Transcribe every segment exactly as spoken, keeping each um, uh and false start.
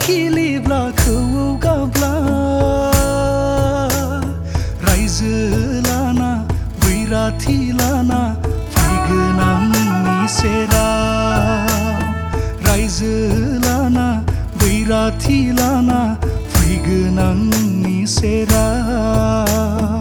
खिलिब्ला खौवौ गाब्ला रायजो लाना बैराथि लाना फैगोन आं नोंनि सेराव रायजो लाना बैराथि लाना फैगोन आं नोंनि सेराव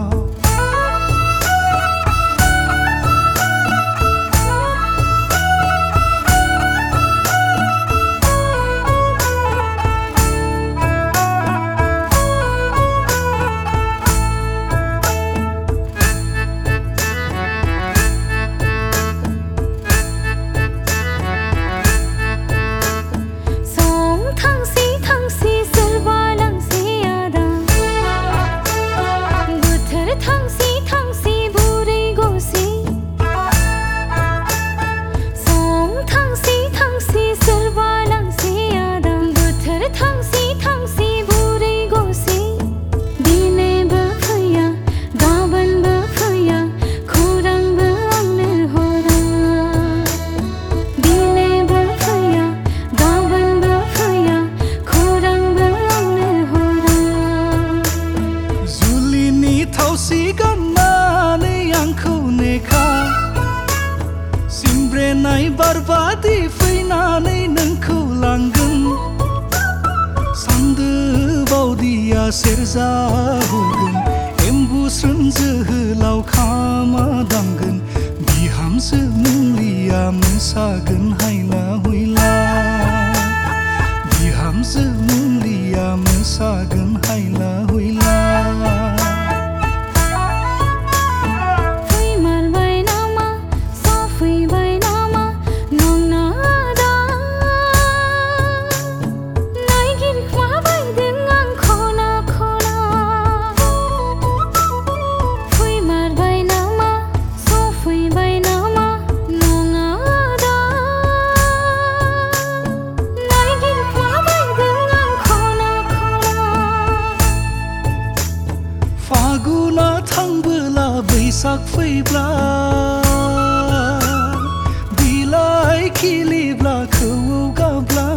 थावसि गाननानै आंखौ नेखा सिमब्रेनाय बारबादि फैनानै नोंखौ लांगोन सान्दो बावदिया सेरजा हुगोन एम्बुस्रोन जोहोलाव खामा दामगोन बिहामजो मुंलिया मोसागोन हायला हुइला बिहामजो मुंलिया मोसागोन हायला हुइला फागुना थांबोला बैसाग फैब्ला बिलाइ खिलिब्ला खौवौ गाब्ला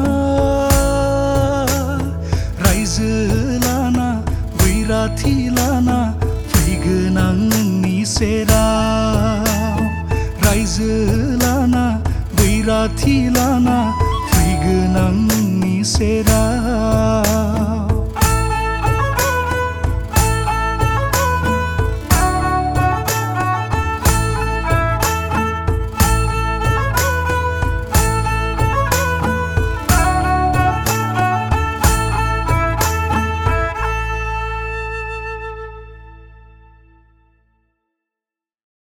रायजो लाना बैराथि लाना फैगोन आं नोंनि सेराव रायजो लाना बैराथि लाना फैगोन आं नोंनि सेराव